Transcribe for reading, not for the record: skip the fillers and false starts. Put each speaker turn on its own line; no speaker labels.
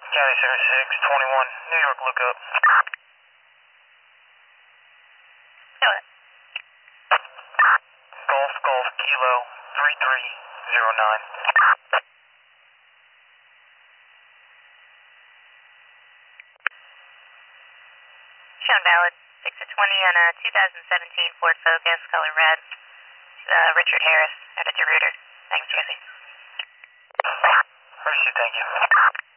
County 7621, New York lookup. Golf Kilo 3309.
Shown valid. 6 to 20 on a 2017 Ford Focus, color red. Richard Harris, editor router. Thanks, Jesse.
Appreciate it, thank you.